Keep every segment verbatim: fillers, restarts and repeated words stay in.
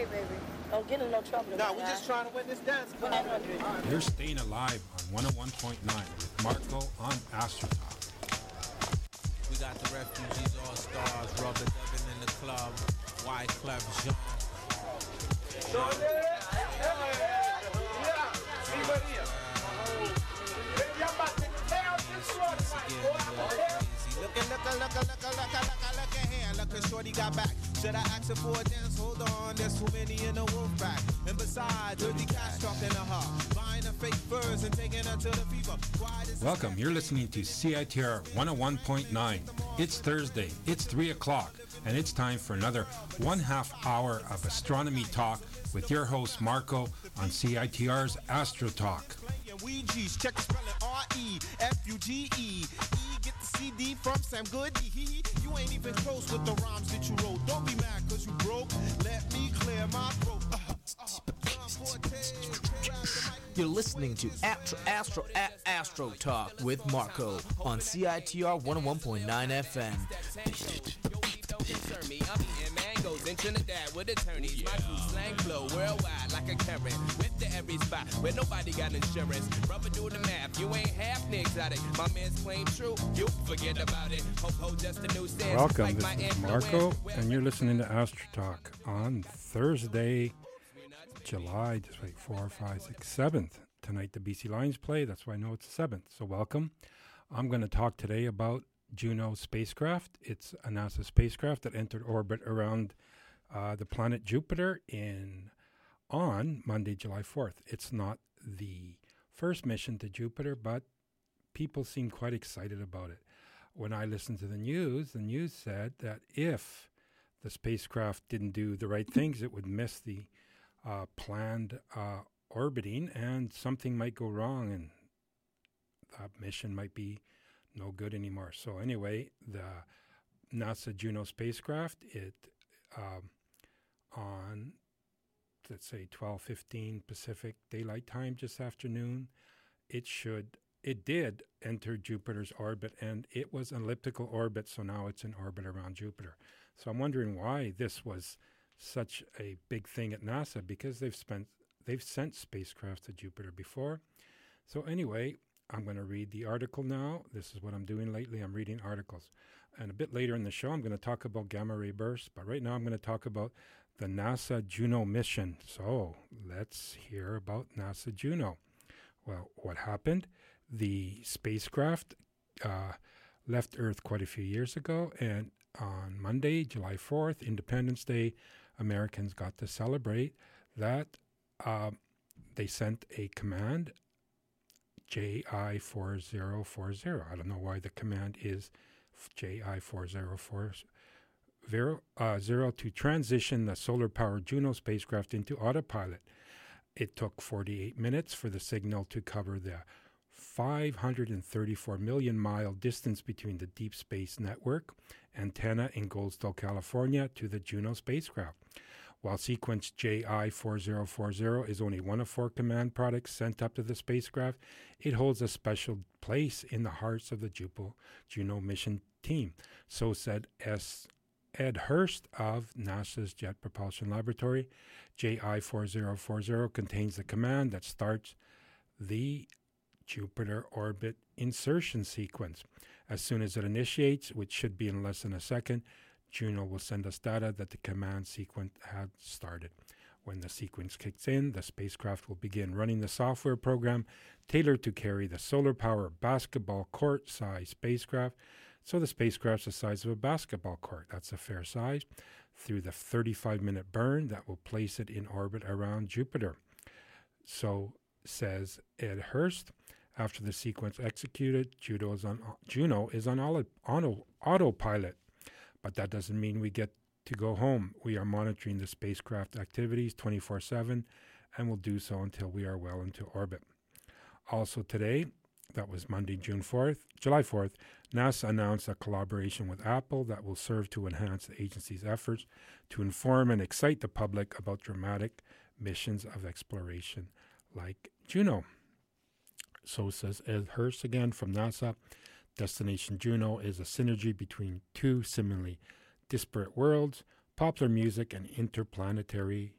Hey, baby. Don't get in no trouble. No, nah, we're just trying to win this dance. You're staying alive on one oh one point nine with Marco on Astro Talk. We got the Refugees All-Stars, Rubber Dubbin in the club, Wyclef Jean. Look at, look at, look at, look at, look at, look at here. Look at shorty got back. Should I ask her for a dance? Hold on, there's too many in the wolf pack. And besides, dirty cats talking to her, buying her fake furs and taking her to the fever. Welcome, you're listening to C I T R one oh one point nine. It's Thursday, it's three o'clock, and it's time for another one half hour of astronomy talk with your host Marco on C I T R's Astro Talk. Check spelling R E F U G E. Get the C D from Sam Goody. You ain't even close with the rhymes that you wrote. Don't be mad cause you broke. Let me clear my throat. Uh, uh, You're listening to Astro, Astro, A- Astro Talk with Marco on C I T R one oh one point nine F M. Mangoes in Trinidad with attorneys. Yeah. My crew slang flow worldwide like a current. Whip to every spot where nobody got insurance. Rubber do the math. You ain't half exotic. My man's claim true. You forget about it. Ho ho, just a new stance. Welcome, like this my is Marco, and you're listening to Astro Talk on Thursday, July, just like four, five, six, seventh. Tonight the B C Lions play. That's why I know it's the seventh. So welcome. I'm going to talk today about Juno spacecraft. It's a NASA spacecraft that entered orbit around uh, the planet Jupiter in on Monday, July fourth. It's not the first mission to Jupiter, but people seem quite excited about it. When I listened to the news, the news said that if the spacecraft didn't do the right things, it would miss the uh, planned uh, orbiting, and something might go wrong, and that mission might be no good anymore. So anyway, the NASA Juno spacecraft, it um, on, let's say, twelve fifteen Pacific Daylight Time, just afternoon, it should, it did enter Jupiter's orbit, and it was an elliptical orbit, so now it's in orbit around Jupiter. So I'm wondering why this was such a big thing at NASA, because they've spent, they've sent spacecraft to Jupiter before. So anyway, I'm going to read the article now. This is what I'm doing lately. I'm reading articles. And a bit later in the show, I'm going to talk about gamma ray bursts. But right now, I'm going to talk about the NASA Juno mission. So let's hear about NASA Juno. Well, what happened? The spacecraft uh, left Earth quite a few years ago. And on Monday, July fourth, Independence Day, Americans got to celebrate that. Uh, they sent a command, J I four zero four zero. I don't know why the command is J I four zero four zero, uh, zero to transition the solar-powered Juno spacecraft into autopilot. It took forty-eight minutes for the signal to cover the five hundred thirty-four million mile distance between the Deep Space Network antenna in Goldstone, California, to the Juno spacecraft. While sequence J I four zero four zero is only one of four command products sent up to the spacecraft, it holds a special place in the hearts of the Jupo, Juno mission team. So said S. Ed Hurst of NASA's Jet Propulsion Laboratory. J I four zero four zero contains the command that starts the Jupiter orbit insertion sequence. As soon as it initiates, which should be in less than a second, Juno will send us data that the command sequence had started. When the sequence kicks in, the spacecraft will begin running the software program tailored to carry the solar power basketball court size spacecraft. So the spacecraft's the size of a basketball court. That's a fair size. Through the thirty-five minute burn that will place it in orbit around Jupiter. So says Ed Hurst. After the sequence executed, Juno is on, Juno is on auto, auto, autopilot. But that doesn't mean we get to go home. We are monitoring the spacecraft activities twenty-four seven and will do so until we are well into orbit. Also today, that was Monday, June fourth, July fourth, NASA announced a collaboration with Apple that will serve to enhance the agency's efforts to inform and excite the public about dramatic missions of exploration like Juno. So says Ed Hurst again from NASA. Destination Juno is a synergy between two seemingly disparate worlds, popular music and interplanetary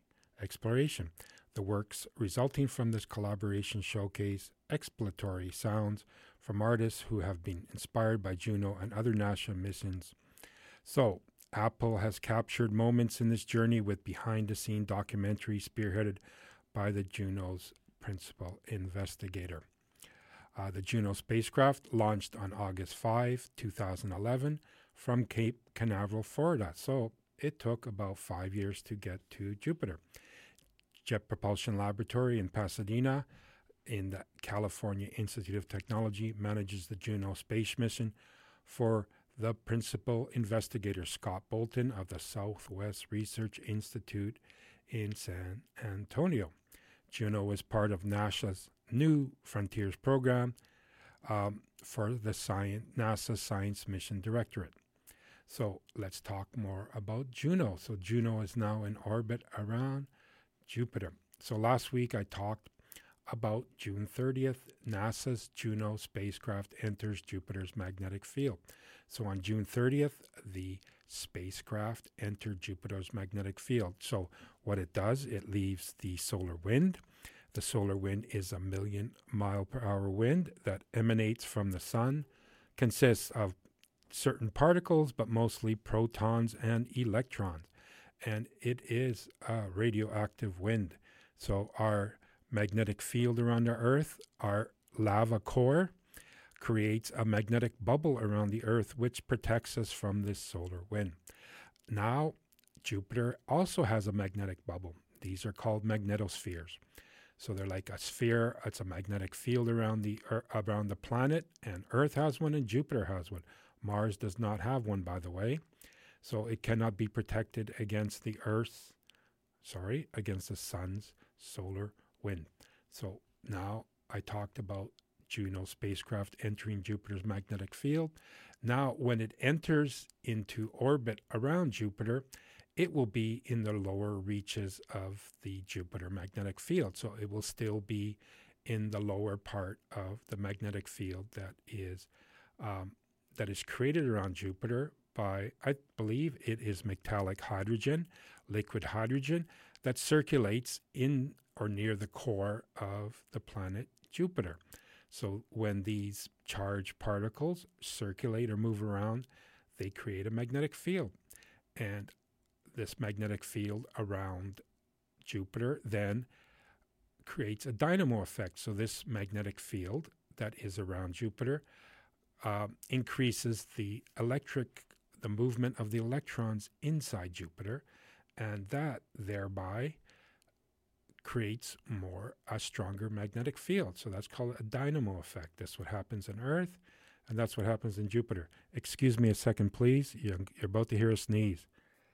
exploration. The works resulting from this collaboration showcase exploratory sounds from artists who have been inspired by Juno and other NASA missions. So, Apple has captured moments in this journey with behind-the-scene documentary spearheaded by the Juno's principal investigator. Uh, the Juno spacecraft launched on August fifth, two thousand eleven from Cape Canaveral, Florida. So it took about five years to get to Jupiter. Jet Propulsion Laboratory in Pasadena in the California Institute of Technology manages the Juno space mission for the principal investigator, Scott Bolton of the Southwest Research Institute in San Antonio. Juno is part of NASA's New Frontiers program um, for the science, NASA Science Mission Directorate. So let's talk more about Juno. So Juno is now in orbit around Jupiter. So last week I talked about June thirtieth, NASA's Juno spacecraft enters Jupiter's magnetic field. So on June thirtieth, the spacecraft entered Jupiter's magnetic field. So what it does, it leaves the solar wind. The solar wind is a million mile per hour wind that emanates from the sun, consists of certain particles, but mostly protons and electrons. And it is a radioactive wind. So our magnetic field around our Earth, our lava core, creates a magnetic bubble around the Earth, which protects us from this solar wind. Now, Jupiter also has a magnetic bubble. These are called magnetospheres. So they're like a sphere. It's a magnetic field around the around the planet, and Earth has one and Jupiter has one. Mars does not have one, by the way. So it cannot be protected against the Earth's, sorry, against the sun's solar wind. So now I talked about Juno spacecraft entering Jupiter's magnetic field. Now, when it enters into orbit around Jupiter, it will be in the lower reaches of the Jupiter magnetic field. So it will still be in the lower part of the magnetic field that is um, that is created around Jupiter by, I believe it is metallic hydrogen, liquid hydrogen, that circulates in or near the core of the planet Jupiter. So when these charged particles circulate or move around, they create a magnetic field. And this magnetic field around Jupiter then creates a dynamo effect. So this magnetic field that is around Jupiter uh, increases the electric, the movement of the electrons inside Jupiter, and that thereby creates more, a stronger magnetic field. So that's called a dynamo effect. That's what happens on Earth, and that's what happens in Jupiter. Excuse me a second, please. You're, you're about to hear a sneeze.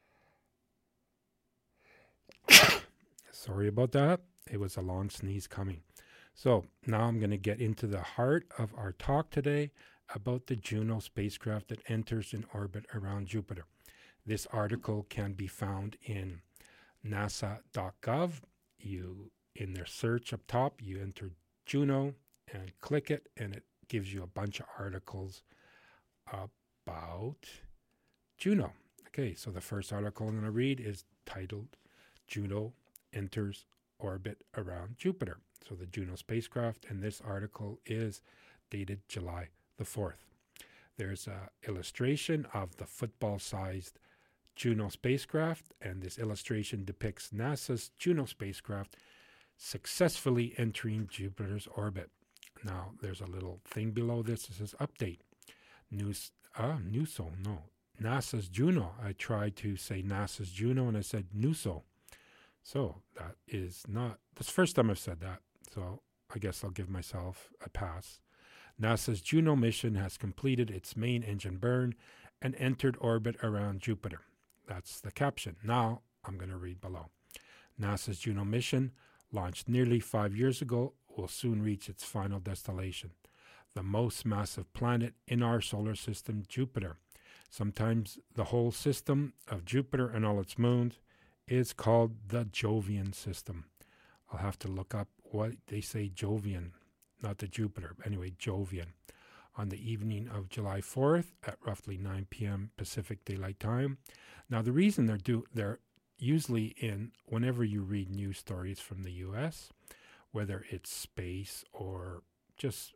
Sorry about that. It was a long sneeze coming. So now I'm going to get into the heart of our talk today about the Juno spacecraft that enters in orbit around Jupiter. This article can be found in nasa dot gov. You, in their search up top, you enter Juno and click it, and it gives you a bunch of articles about Juno. Okay, so the first article I'm going to read is titled Juno Enters Orbit Around Jupiter. So the Juno spacecraft, and this article is dated July the fourth. There's an illustration of the football-sized Juno spacecraft, and this illustration depicts NASA's Juno spacecraft successfully entering Jupiter's orbit. Now, there's a little thing below this that says update. News, ah, NUSO, no. NASA's Juno. I tried to say NASA's Juno, and I said NUSO. So that is not, that's the first time I've said that. So I guess I'll give myself a pass. NASA's Juno mission has completed its main engine burn and entered orbit around Jupiter. That's the caption. Now I'm going to read below. NASA's Juno mission, launched nearly five years ago, will soon reach its final destination, the most massive planet in our solar system, Jupiter. Sometimes the whole system of Jupiter and all its moons is called the Jovian system. I'll have to look up what they say Jovian, not the Jupiter. Anyway, Jovian. On the evening of July fourth at roughly nine p.m. Pacific Daylight Time. Now, the reason they're do they're usually in whenever you read news stories from the U S, whether it's space or just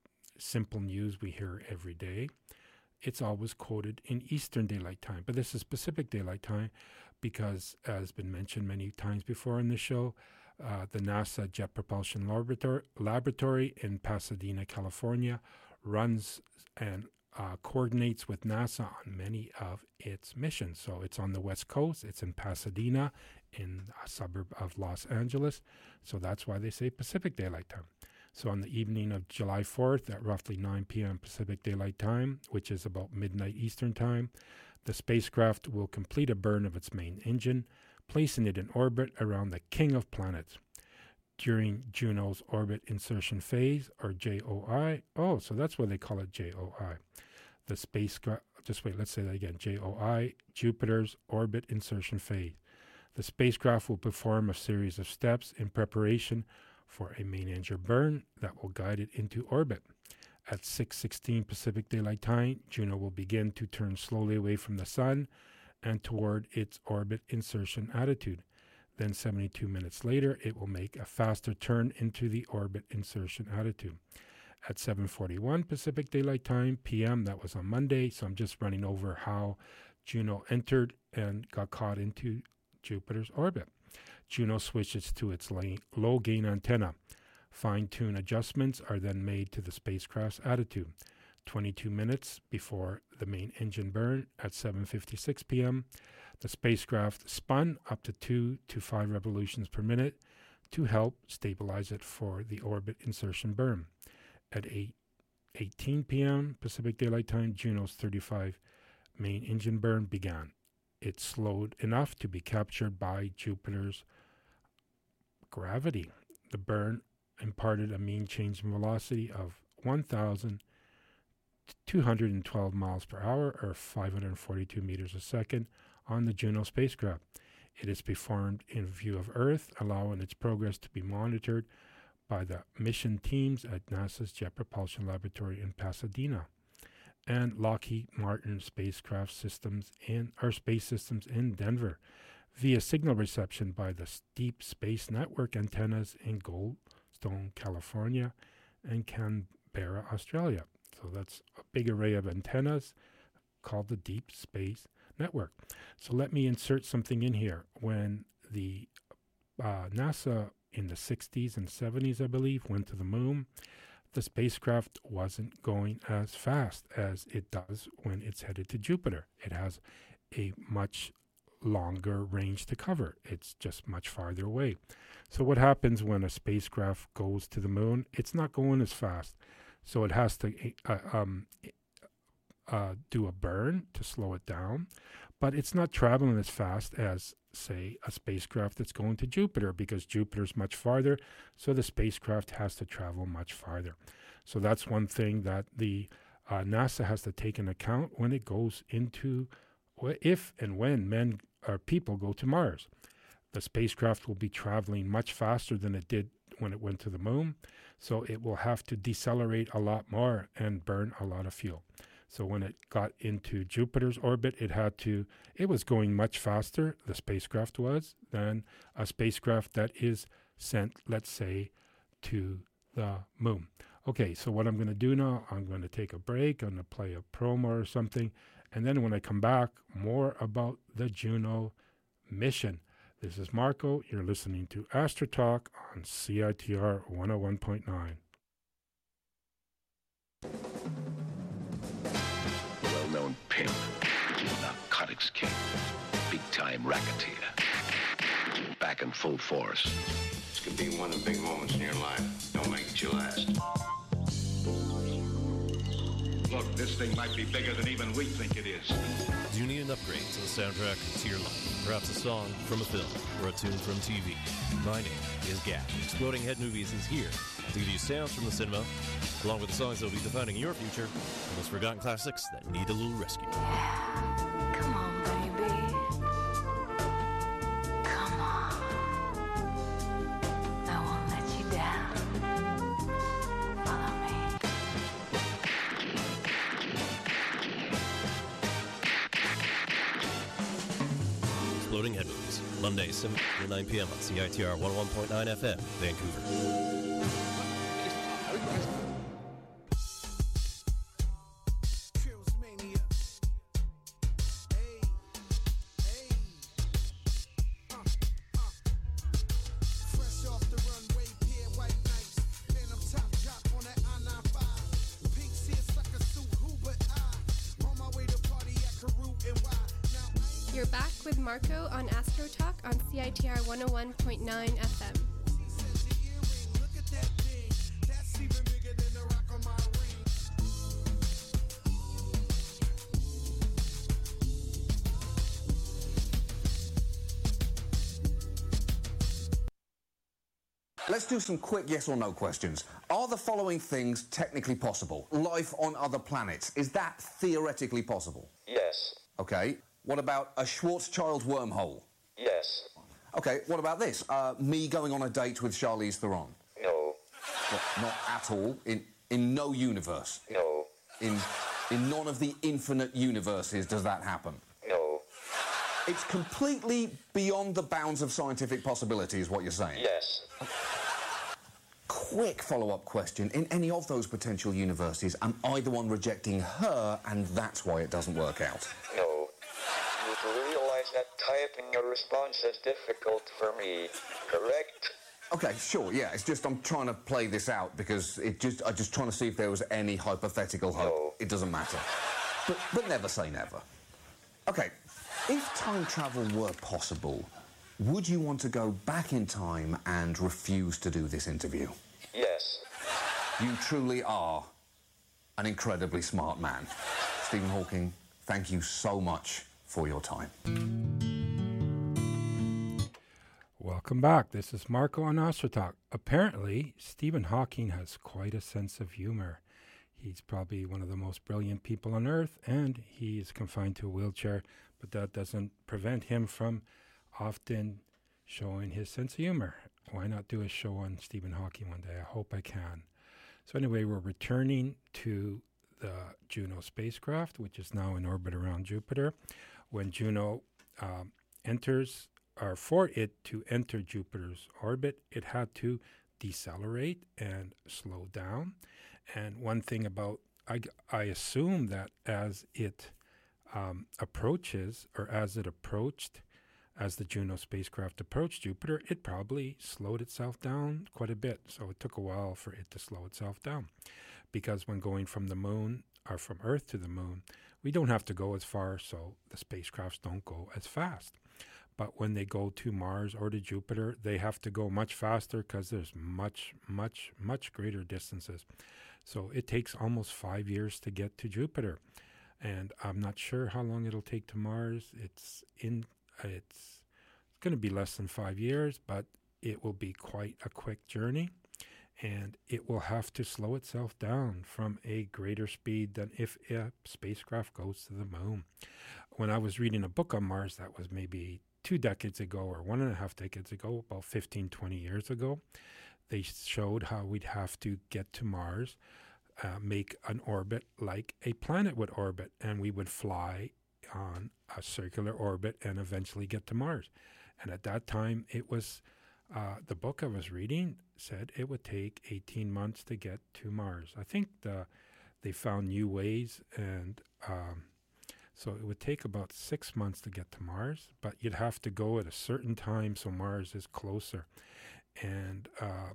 simple news we hear every day, it's always quoted in Eastern Daylight Time. But this is Pacific Daylight Time because, as been mentioned many times before in the show, uh, the NASA Jet Propulsion Laboratory, Laboratory in Pasadena, California, runs and uh, coordinates with NASA on many of its missions. So it's on the West Coast. It's in Pasadena, in a suburb of Los Angeles. So that's why they say Pacific Daylight Time. So on the evening of July fourth at roughly nine p.m. Pacific Daylight Time, which is about midnight Eastern Time, the spacecraft will complete a burn of its main engine, placing it in orbit around the King of Planets. During Juno's orbit insertion phase, or J O I, oh, so that's why they call it J O I. The spacecraft, just wait, let's say that again, J O I, Jupiter's orbit insertion phase. The spacecraft will perform a series of steps in preparation for a main engine burn that will guide it into orbit. At six sixteen Pacific Daylight Time, Juno will begin to turn slowly away from the sun and toward its orbit insertion attitude. Then seventy-two minutes later, it will make a faster turn into the orbit insertion attitude. At seven forty-one Pacific Daylight Time, P M, that was on Monday, so I'm just running over how Juno entered and got caught into Jupiter's orbit. Juno switches to its low-gain antenna. Fine-tune adjustments are then made to the spacecraft's attitude. twenty-two minutes before the main engine burn at seven fifty-six p.m., the spacecraft spun up to two to five revolutions per minute to help stabilize it for the orbit insertion burn. At eight eighteen p.m. Pacific Daylight Time, Juno's thirty-five main engine burn began. It slowed enough to be captured by Jupiter's gravity. The burn imparted a mean change in velocity of one thousand two hundred twelve miles per hour, or five hundred forty-two meters a second, on the Juno spacecraft. It is performed in view of Earth, allowing its progress to be monitored by the mission teams at NASA's Jet Propulsion Laboratory in Pasadena and Lockheed Martin spacecraft systems in or space systems in Denver, via signal reception by the Deep Space Network antennas in Goldstone, California, and Canberra, Australia. So that's a big array of antennas called the Deep Space Network. So let me insert something in here. When the uh, NASA in the sixties and seventies, I believe, went to the moon, the spacecraft wasn't going as fast as it does when it's headed to Jupiter. It has a much longer range to cover. It's just much farther away. So what happens when a spacecraft goes to the moon? It's not going as fast. So it has to uh, um, uh, do a burn to slow it down. But it's not traveling as fast as, say, a spacecraft that's going to Jupiter, because Jupiter's much farther, so the spacecraft has to travel much farther. So that's one thing that the uh, NASA has to take into account when it goes into, if and when men or people go to Mars. The spacecraft will be traveling much faster than it did when it went to the moon, so it will have to decelerate a lot more and burn a lot of fuel. So when it got into Jupiter's orbit, it had to, it was going much faster, the spacecraft was, than a spacecraft that is sent, let's say, to the moon. Okay, so what I'm going to do now, I'm going to take a break, I'm going to play a promo or something, and then when I come back, more about the Juno mission. This is Marco, you're listening to Astro Talk on C I T R one oh one point nine. Well-known pimp, narcotics king, big-time racketeer, back in full force. This could be one of the big moments in your life. Don't make it your last. Look, this thing might be bigger than even we think it is. Do you need an upgrade to the soundtrack to your life? Perhaps a song from a film or a tune from T V? My name is Gap. Exploding Head Movies is here to give you sounds from the cinema, along with the songs that will be defining your future, and those forgotten classics that need a little rescue. Yeah. Come on, baby. Come on. I won't let you down. Follow me. Exploding Head Movies. Monday, seven to nine p.m. on C I T R one oh one point nine F M, Vancouver. You're back with Marco on Astro Talk on C I T R one oh one point nine F M. Let's do some quick yes or no questions. Are the following things technically possible? Life on other planets, is that theoretically possible? Yes. Okay. What about a Schwarzschild wormhole? Yes. Okay, what about this? Uh, me going on a date with Charlize Theron? No. What, not at all? In in no universe? No. In in none of the infinite universes does that happen? No. It's completely beyond the bounds of scientific possibility, is what you're saying? Yes. Quick follow-up question. In any of those potential universes, am I the one rejecting her, and that's why it doesn't work out? No. You realize that typing a response is difficult for me, correct? Okay, sure, yeah. It's just I'm trying to play this out because it just I'm just trying to see if there was any hypothetical hope. No. It doesn't matter. But but never say never. Okay, if time travel were possible, would you want to go back in time and refuse to do this interview? Yes. You truly are an incredibly smart man. Stephen Hawking, thank you so much for your time. Welcome back. This is Marco on Astrotalk. Apparently, Stephen Hawking has quite a sense of humor. He's probably one of the most brilliant people on Earth, and he is confined to a wheelchair, but that doesn't prevent him from often showing his sense of humor. Why not do a show on Stephen Hawking one day? I hope I can. So anyway, we're returning to the Juno spacecraft, which is now in orbit around Jupiter. When Juno um, enters, or for it to enter Jupiter's orbit, it had to decelerate and slow down. And one thing about, I, I assume that as it um, approaches, or as it approached, as the Juno spacecraft approached Jupiter, it probably slowed itself down quite a bit. So it took a while for it to slow itself down. Because when going from the moon, or from Earth to the moon, we don't have to go as far, so the spacecrafts don't go as fast. But when they go to Mars or to Jupiter, they have to go much faster because there's much, much, much greater distances. So it takes almost five years to get to Jupiter. And I'm not sure how long it'll take to Mars. It's in, uh, it's going to be less than five years, but it will be quite a quick journey. And it will have to slow itself down from a greater speed than if a spacecraft goes to the moon. When I was reading a book on Mars, that was maybe two decades ago or one and a half decades ago, about fifteen, twenty years ago, they showed how we'd have to get to Mars, uh, make an orbit like a planet would orbit, and we would fly on a circular orbit and eventually get to Mars. And at that time, it was... Uh, the book I was reading said it would take eighteen months to get to Mars. I think the, they found new ways, and um, so it would take about six months to get to Mars, but you'd have to go at a certain time so Mars is closer. And uh,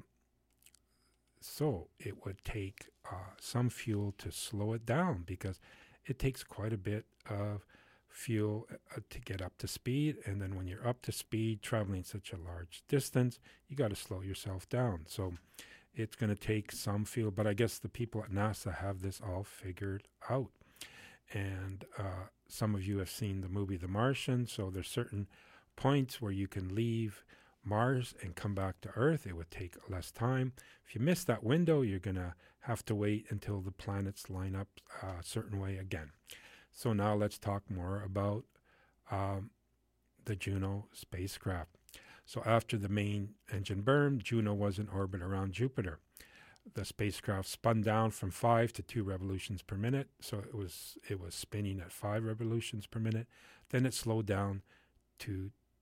so it would take uh, some fuel to slow it down because it takes quite a bit of fuel uh, to get up to speed, and then when you're up to speed traveling such a large distance, you got to slow yourself down. So it's going to take some fuel, but I guess the people at NASA have this all figured out. And uh, some of you have seen the movie The Martian, so there's certain points where you can leave Mars and come back to Earth. It would take less time. If you miss that window, you're going to have to wait until the planets line up a certain way again. So now let's talk more about um, the Juno spacecraft. So after the main engine burned, Juno was in orbit around Jupiter. The spacecraft spun down from five to two revolutions per minute. So it was it was spinning at five revolutions per minute. Then it slowed down to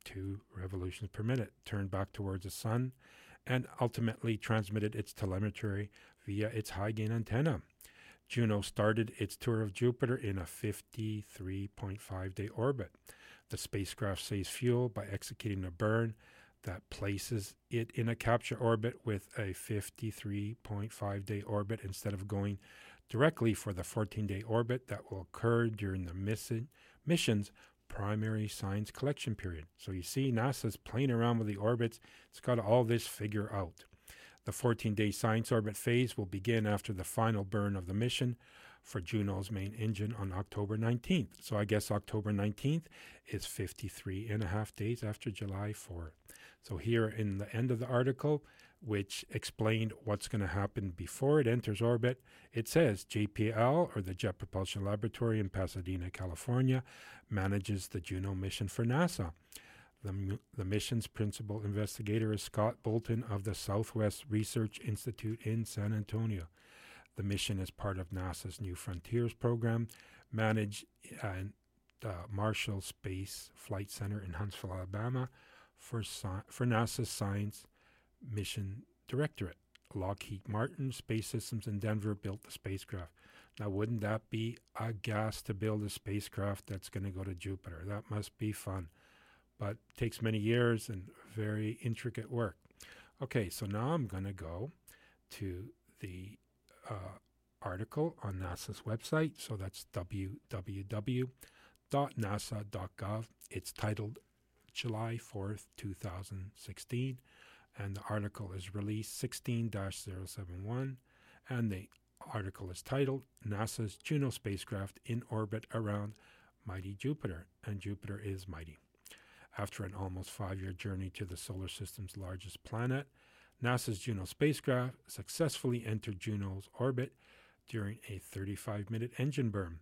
two revolutions per minute, turned back towards the sun, and ultimately transmitted its telemetry via its high-gain antenna. Juno started its tour of Jupiter in a fifty-three point five day orbit. The spacecraft saves fuel by executing a burn that places it in a capture orbit with a fifty-three point five day orbit instead of going directly for the fourteen day orbit that will occur during the mission, mission's primary science collection period. So you see, NASA's playing around with the orbits. It's got all this figure out. The fourteen day science orbit phase will begin after the final burn of the mission for Juno's main engine on October nineteenth. So I guess October nineteenth is fifty-three and a half days after July fourth. So here in the end of the article, which explained what's going to happen before it enters orbit, it says J P L, or the Jet Propulsion Laboratory in Pasadena, California, manages the Juno mission for NASA. The, the mission's principal investigator is Scott Bolton of the Southwest Research Institute in San Antonio. The mission is part of NASA's New Frontiers program, managed at the Marshall Space Flight Center in Huntsville, Alabama, for, sci- for NASA's Science Mission Directorate. Lockheed Martin Space Systems in Denver built the spacecraft. Now, wouldn't that be a gas to build a spacecraft that's going to go to Jupiter? That must be fun. But it takes many years and very intricate work. Okay, so now I'm going to go to the uh, article on NASA's website. So that's w w w dot nasa dot gov. It's titled July fourth, two thousand sixteen. And the article is release sixteen dash zero seven one, and the article is titled NASA's Juno spacecraft in orbit around mighty Jupiter, and Jupiter is mighty. After an almost five-year journey to the solar system's largest planet, NASA's Juno spacecraft successfully entered Juno's orbit during a thirty-five minute engine burn.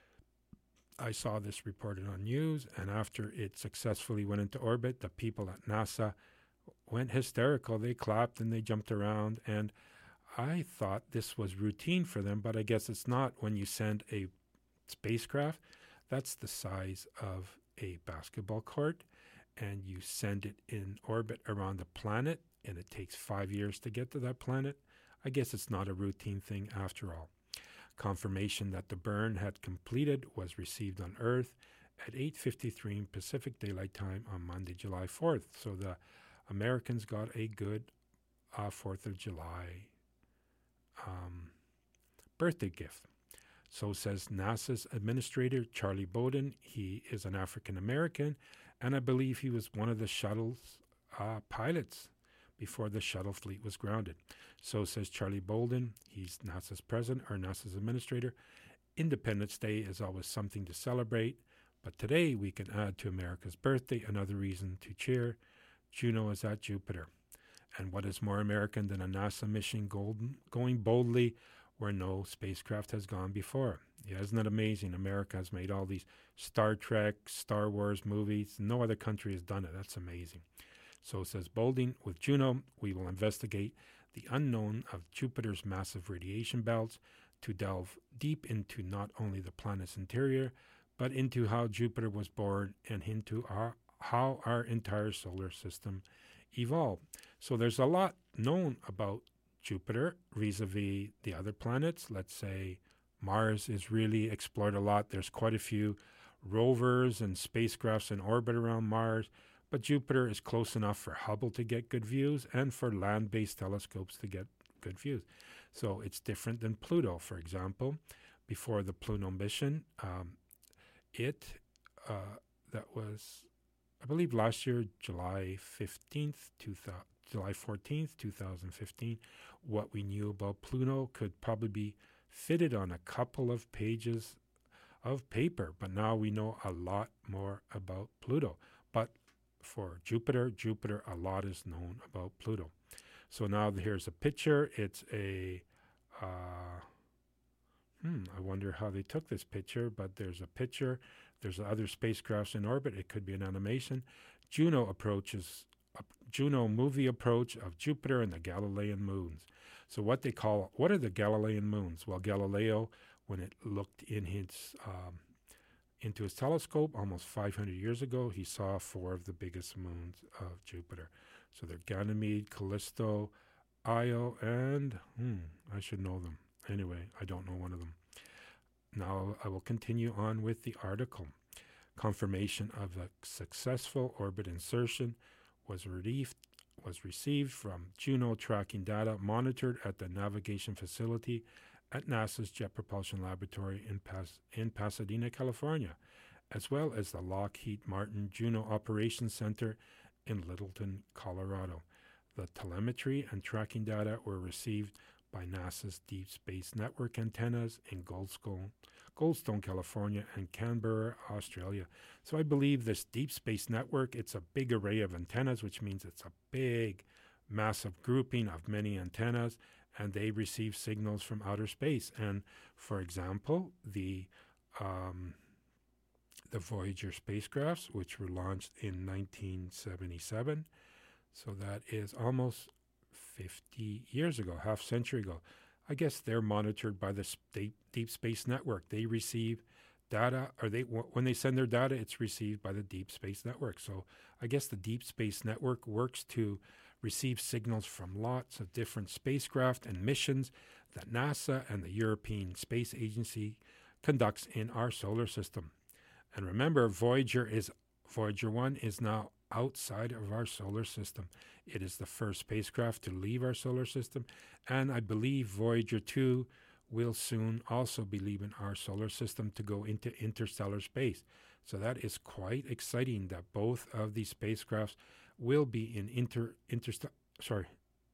I saw this reported on news, and after it successfully went into orbit, the people at NASA went hysterical. They clapped and they jumped around, and I thought this was routine for them, but I guess it's not. When you send a spacecraft that's the size of a basketball court, and you send it in orbit around the planet, and it takes five years to get to that planet, I guess it's not a routine thing after all. Confirmation that the burn had completed was received on Earth at eight fifty-three Pacific Daylight Time on Monday, July fourth. So the Americans got a good uh, fourth of July um, birthday gift. So says NASA's administrator, Charlie Bowden. He is an African-American, and I believe he was one of the shuttle's uh, pilots before the shuttle fleet was grounded. So says Charlie Bolden. He's NASA's president, or NASA's administrator. Independence Day is always something to celebrate, but today we can add to America's birthday another reason to cheer. Juno is at Jupiter. And what is more American than a NASA mission golden, going boldly where no spacecraft has gone before? Yeah, isn't that amazing? America has made all these Star Trek, Star Wars movies. No other country has done it. That's amazing. So says Boulding, with Juno, we will investigate the unknown of Jupiter's massive radiation belts to delve deep into not only the planet's interior, but into how Jupiter was born and into our, how our entire solar system evolved. So there's a lot known about Jupiter vis-a-vis the other planets. Let's say Mars is really explored a lot. There's quite a few rovers and spacecrafts in orbit around Mars, but Jupiter is close enough for Hubble to get good views and for land-based telescopes to get good views. So it's different than Pluto, for example. Before the Pluto mission, um, it, uh, that was, I believe last year, July fifteenth, two thousand, July fourteenth, two thousand fifteen, what we knew about Pluto could probably be fitted on a couple of pages of paper, but now we know a lot more about Pluto. But for Jupiter, Jupiter, a lot is known about Pluto. So now here's a picture. It's a, uh, hmm, I wonder how they took this picture, but there's a picture. There's other spacecrafts in orbit. It could be an animation. Juno approaches, uh, Juno movie approach of Jupiter and the Galilean moons. So what they call, what are the Galilean moons? Well, Galileo, when it looked in his, um, into his telescope almost five hundred years ago, he saw four of the biggest moons of Jupiter. So they're Ganymede, Callisto, Io, and hmm, I should know them. Anyway, I don't know one of them. Now I will continue on with the article. Confirmation of a successful orbit insertion was received, was received from Juno tracking data monitored at the navigation facility at NASA's Jet Propulsion Laboratory in, Pas- in Pasadena, California, as well as the Lockheed Martin Juno Operations Center in Littleton, Colorado. The telemetry and tracking data were received by NASA's Deep Space Network antennas in Goldstone, Goldstone, California, and Canberra, Australia. So I believe this Deep Space Network, it's a big array of antennas, which means it's a big, massive grouping of many antennas, and they receive signals from outer space. And for example, the um, the Voyager spacecrafts, which were launched in nineteen seventy-seven, so that is almost fifty years ago, half century ago. I guess they're monitored by the Deep, Deep Space Network. They receive data, or they when they send their data, it's received by the Deep Space Network. So I guess the Deep Space Network works to receive signals from lots of different spacecraft and missions that NASA and the European Space Agency conducts in our solar system. And remember, Voyager is Voyager one is now outside of our solar system. It is the first spacecraft to leave our solar system, and I believe Voyager two will soon also be leaving our solar system to go into interstellar space. So that is quite exciting that both of these spacecrafts will be in inter, interst- sorry,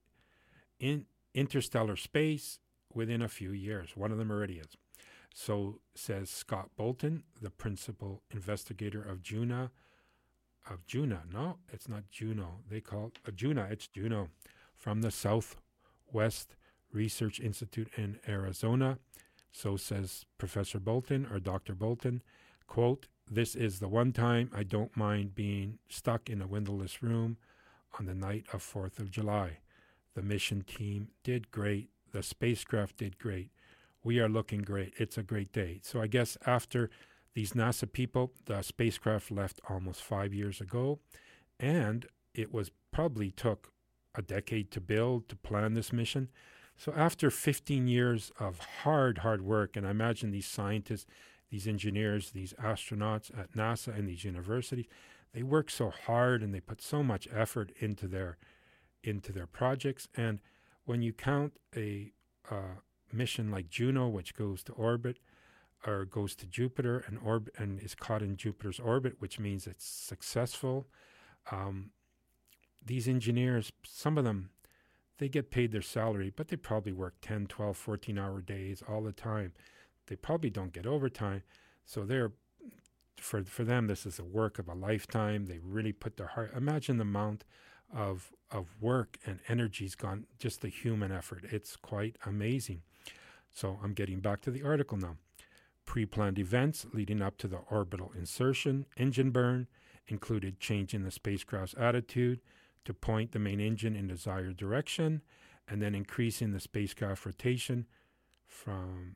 in interstellar space within a few years. One of them already is. So says Scott Bolton, the principal investigator of Juno, of Juno. No, it's not Juno. They call it uh, Juno. It's Juno from the Southwest Research Institute in Arizona. So says Professor Bolton or Doctor Bolton, quote, "This is the one time I don't mind being stuck in a windowless room on the night of fourth of July. The mission team did great. The spacecraft did great. We are looking great. It's a great day." So I guess after these NASA people, the spacecraft left almost five years ago, and it was probably took a decade to build, to plan this mission. So after fifteen years of hard, hard work, and I imagine these scientists, these engineers, these astronauts at NASA and these universities, they work so hard and they put so much effort into their into their projects. And when you count a uh, mission like Juno, which goes to orbit or goes to Jupiter and orbit and is caught in Jupiter's orbit, which means it's successful. Um, these engineers, some of them, they get paid their salary, but they probably work ten, twelve, fourteen-hour days all the time. They probably don't get overtime. So they're, for for them, this is a work of a lifetime. They really put their heart. Imagine the amount of of work and energy's gone, just the human effort. It's quite amazing. So I'm getting back to the article now. Pre-planned events leading up to the orbital insertion engine burn included changing the spacecraft's attitude to point the main engine in desired direction, and then increasing the spacecraft rotation from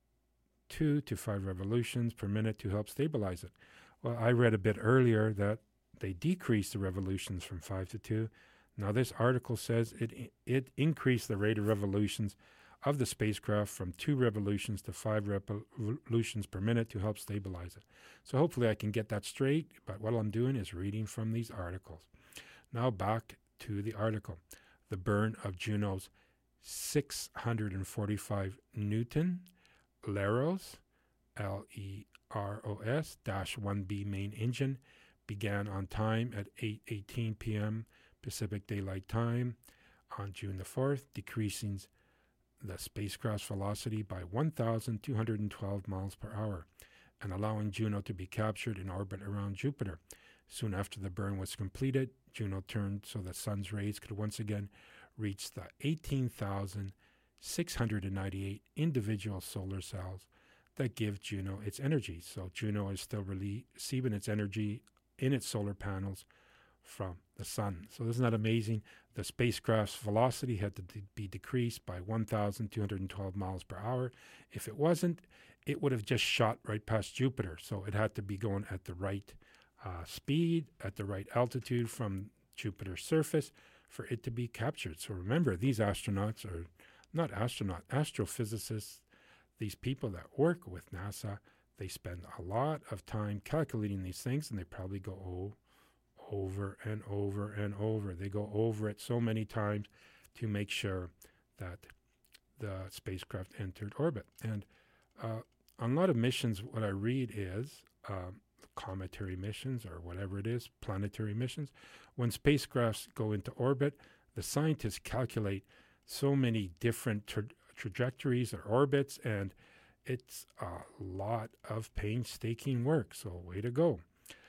two to five revolutions per minute to help stabilize it. Well, I read a bit earlier that they decreased the revolutions from five to two. Now this article says it it increased the rate of revolutions of the spacecraft from two revolutions to five revolutions per minute to help stabilize it. So hopefully I can get that straight, but what I'm doing is reading from these articles. Now back to the article. The burn of Juno's six hundred forty-five Newton Leros, L E R O S, dash one B main engine began on time at eight eighteen p.m. Pacific Daylight Time on June the fourth, decreasing the spacecraft's velocity by one thousand two hundred twelve miles per hour and allowing Juno to be captured in orbit around Jupiter. Soon after the burn was completed, Juno turned so the sun's rays could once again reach the eighteen thousand six hundred ninety-eight individual solar cells that give Juno its energy. So Juno is still receiving its energy in its solar panels from the sun. So isn't that amazing? The spacecraft's velocity had to de- be decreased by one thousand two hundred twelve miles per hour. If it wasn't, it would have just shot right past Jupiter. So it had to be going at the right uh, speed, at the right altitude from Jupiter's surface for it to be captured. So remember, these astronauts are not astronauts, astrophysicists, these people that work with NASA. They spend a lot of time calculating these things, and they probably go oh, over and over and over. They go over it so many times to make sure that the spacecraft entered orbit. And uh, on a lot of missions, what I read is um, cometary missions or whatever it is, planetary missions. When spacecrafts go into orbit, the scientists calculate so many different tra- trajectories or orbits, and it's a lot of painstaking work. So way to go.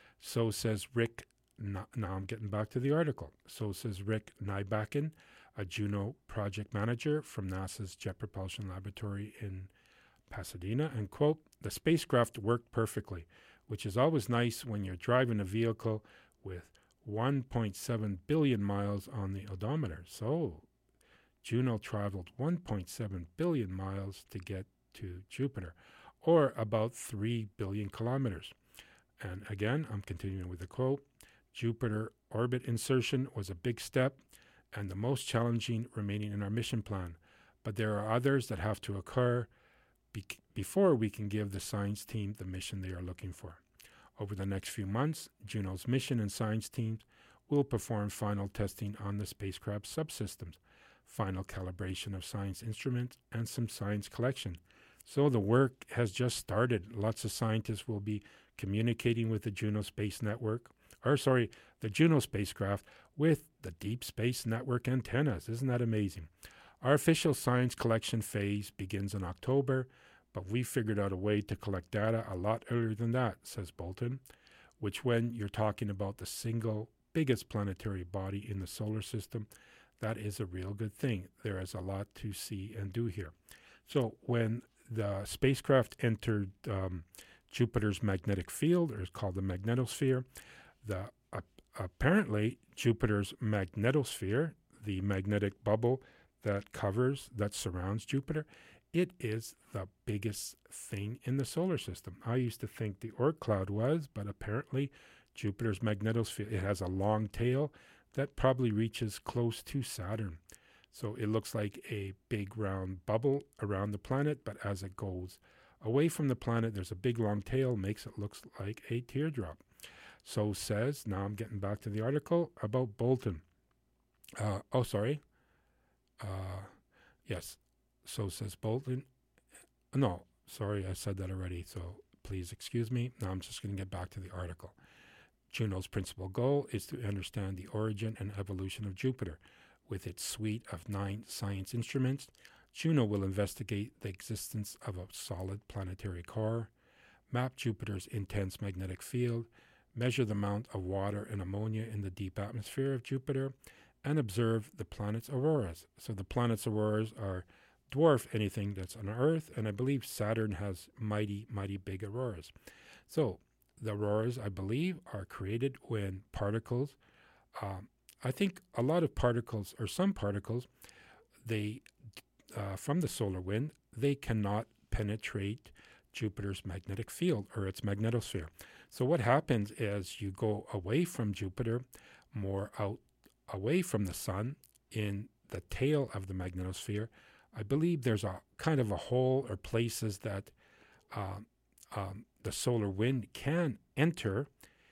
So says Rick. Now I'm getting back to the article. So says Rick Nybakken, a Juno project manager from NASA's Jet Propulsion Laboratory in Pasadena, and quote, "The spacecraft worked perfectly, which is always nice when you're driving a vehicle with one point seven billion miles on the odometer." So Juno traveled one point seven billion miles to get to Jupiter, or about three billion kilometers. And again, I'm continuing with the quote, "Jupiter orbit insertion was a big step and the most challenging remaining in our mission plan, but there are others that have to occur be- before we can give the science team the mission they are looking for. Over the next few months, Juno's mission and science teams will perform final testing on the spacecraft subsystems, final calibration of science instruments, and some science collection. So the work has just started. Lots of scientists will be communicating with the Juno Space Network, or sorry, the Juno spacecraft with the Deep Space Network antennas. Isn't that amazing? Our official science collection phase begins in October, but we figured out a way to collect data a lot earlier than that, says Bolton, which when you're talking about the single biggest planetary body in the solar system, that is a real good thing. There is a lot to see and do here. So when the spacecraft entered um, Jupiter's magnetic field, or is called the magnetosphere, the uh, apparently Jupiter's magnetosphere, the magnetic bubble that covers, that surrounds Jupiter, it is the biggest thing in the solar system. I used to think the Oort cloud was, but apparently Jupiter's magnetosphere, it has a long tail that probably reaches close to Saturn. So it looks like a big round bubble around the planet, but as it goes away from the planet, there's a big long tail, makes it look like a teardrop. So says, now I'm getting back to the article about Bolton. Uh, oh, sorry. Uh, yes. So says Bolton. No, sorry, I said that already, so please excuse me. Now I'm just going to get back to the article. Juno's principal goal is to understand the origin and evolution of Jupiter. With its suite of nine science instruments, Juno will investigate the existence of a solid planetary core, map Jupiter's intense magnetic field, measure the amount of water and ammonia in the deep atmosphere of Jupiter, and observe the planet's auroras. So the planet's auroras are dwarf anything that's on Earth, and I believe Saturn has mighty, mighty big auroras. So the auroras, I believe, are created when particles, um, I think a lot of particles, or some particles, they uh, from the solar wind, they cannot penetrate Jupiter's magnetic field or its magnetosphere. So what happens is you go away from Jupiter, more out away from the sun in the tail of the magnetosphere. I believe there's a kind of a hole or places that uh, um, the solar wind can enter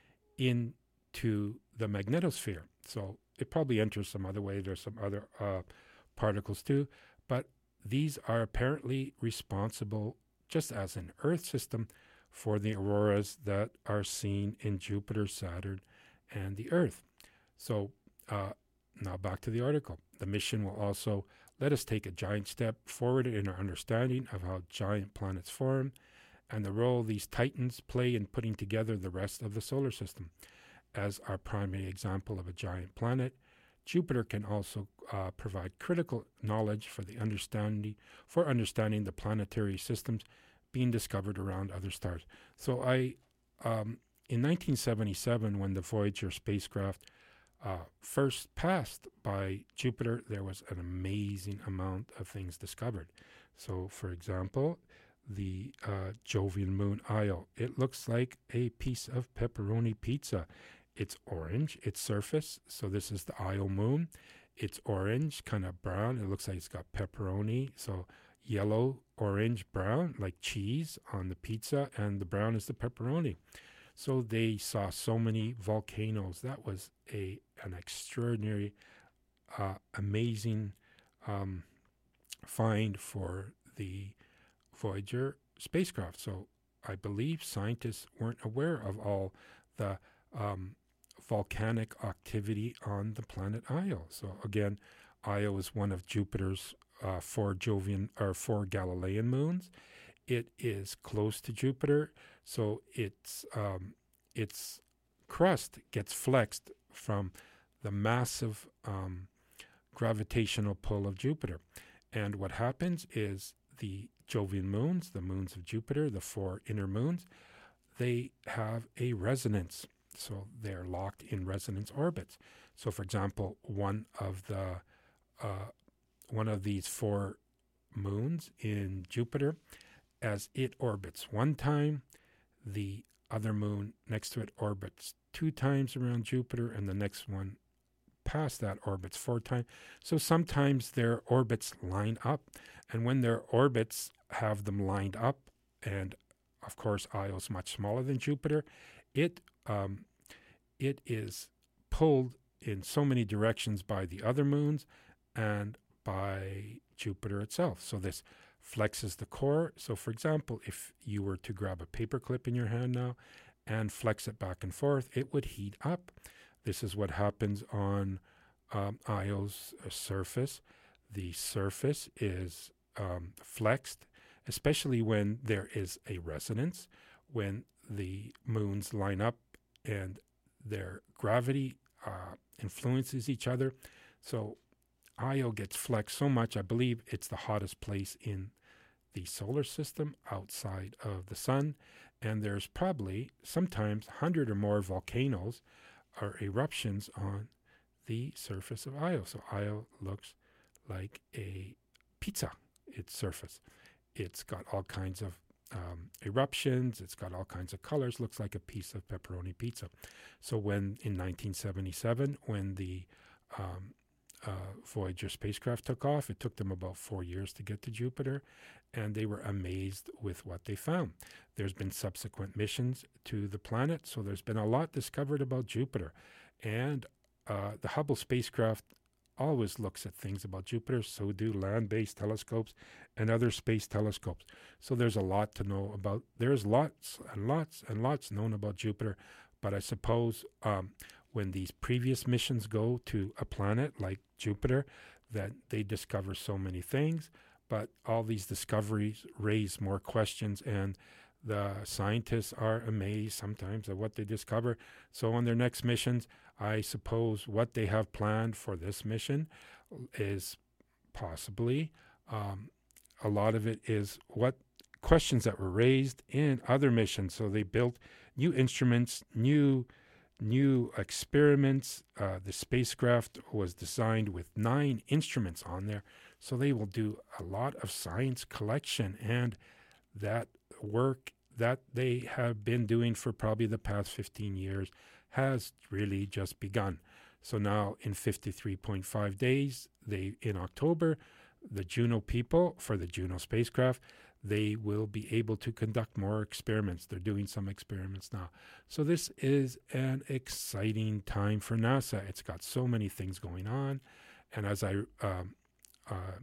into the magnetosphere. So it probably enters some other way. There's some other uh, particles too, but these are apparently responsible, just as an Earth system, for the auroras that are seen in Jupiter, Saturn, and the Earth. So uh, now back to the article. The mission will also let us take a giant step forward in our understanding of how giant planets form and the role these titans play in putting together the rest of the solar system. As our primary example of a giant planet, Jupiter can also uh, provide critical knowledge for the understanding for understanding the planetary systems being discovered around other stars. So I, um, in nineteen seventy-seven, when the Voyager spacecraft uh, first passed by Jupiter, there was an amazing amount of things discovered. So, for example, the uh, Jovian moon Io, it looks like a piece of pepperoni pizza. It's orange, its surface, so this is the Io moon. It's orange, kind of brown. It looks like it's got pepperoni, so yellow, orange, brown, like cheese on the pizza, and the brown is the pepperoni. So they saw so many volcanoes. That was a an extraordinary, uh, amazing um, find for the Voyager spacecraft. So I believe scientists weren't aware of all the um, volcanic activity on the planet Io. So again, Io is one of Jupiter's uh, four Jovian or four Galilean moons. It is close to Jupiter, so its um, its crust gets flexed from the massive um, gravitational pull of Jupiter. And what happens is the Jovian moons, the moons of Jupiter, the four inner moons, they have a resonance. So they're locked in resonance orbits. So, for example, one of the uh, one of these four moons in Jupiter, as it orbits one time, the other moon next to it orbits two times around Jupiter, and the next one past that orbits four times. So sometimes their orbits line up, and when their orbits have them lined up, and of course Io is much smaller than Jupiter, it um, it is pulled in so many directions by the other moons and by Jupiter itself. So this flexes the core. So for example, if you were to grab a paper clip in your hand now and flex it back and forth, it would heat up. This is what happens on um, Io's uh, surface. The surface is um, flexed, especially when there is a resonance, when the moons line up and their gravity uh, influences each other. So Io gets flexed so much, I believe it's the hottest place in the solar system outside of the sun. And there's probably sometimes one hundred or more volcanoes or eruptions on the surface of Io. So Io looks like a pizza, its surface. It's got all kinds of um, eruptions. It's got all kinds of colors. Looks like a piece of pepperoni pizza. So when in nineteen seventy-seven, when the um, uh, Voyager spacecraft took off, it took them about four years to get to Jupiter, and they were amazed with what they found. There's been subsequent missions to the planet, so there's been a lot discovered about Jupiter. And uh, the Hubble spacecraft always looks at things about Jupiter, so do land-based telescopes and other space telescopes. So there's a lot to know about. There's lots and lots and lots known about Jupiter, but I suppose um, when these previous missions go to a planet like Jupiter, that they discover so many things, but all these discoveries raise more questions, and the scientists are amazed sometimes at what they discover. So on their next missions, I suppose what they have planned for this mission is possibly, um, a lot of it is what questions that were raised in other missions. So they built new instruments, new new experiments. Uh, the spacecraft was designed with nine instruments on there. So they will do a lot of science collection, and that work that they have been doing for probably the past fifteen years has really just begun. So now in fifty-three point five days, they in October, the Juno people, for the Juno spacecraft, they will be able to conduct more experiments. They're doing some experiments now. So this is an exciting time for NASA. It's got so many things going on. And as I um, uh,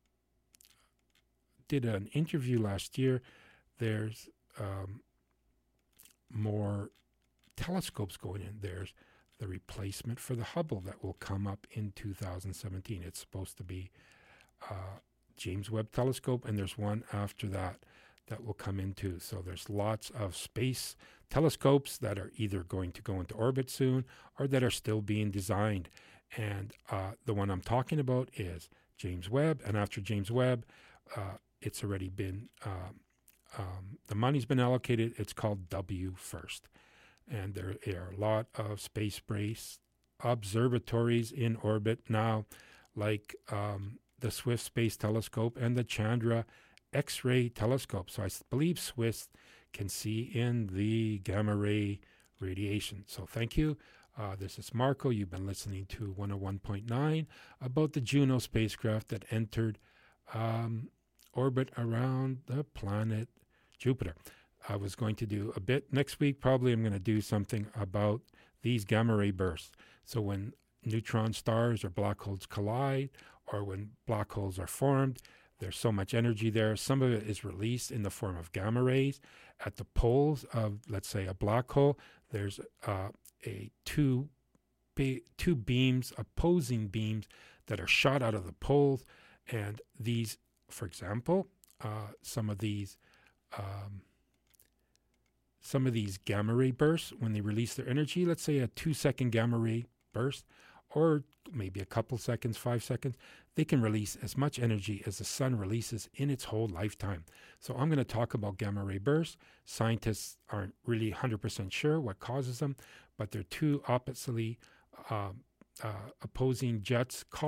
did an interview last year, there's um, more telescopes going in. There's the replacement for the Hubble that will come up in two thousand seventeen. It's supposed to be uh, James Webb Telescope, and there's one after that that will come into. So there's lots of space telescopes that are either going to go into orbit soon or that are still being designed. And uh, the one I'm talking about is James Webb, and after James Webb, uh, it's already been, um, um, the money's been allocated. It's called W FIRST. And there are a lot of space-based observatories in orbit now, like um, the Swift Space Telescope and the Chandra X-ray Telescope. So I believe Swift can see in the gamma ray radiation. So thank you. Uh, this is Marco. You've been listening to one oh one point nine about the Juno spacecraft that entered um, orbit around the planet Jupiter. I was going to do a bit next week. Probably I'm going to do something about these gamma ray bursts. So when neutron stars or black holes collide, or when black holes are formed, there's so much energy there. Some of it is released in the form of gamma rays. At the poles of, let's say, a black hole, there's uh, a two, be- two beams, opposing beams that are shot out of the poles. And these, for example, uh, some of these um, some of these gamma ray bursts, when they release their energy, let's say a two-second gamma ray burst, or maybe a couple seconds, five seconds, they can release as much energy as the sun releases in its whole lifetime. So I'm going to talk about gamma ray bursts. Scientists aren't really one hundred percent sure what causes them, but they're two oppositely uh, uh, opposing jets called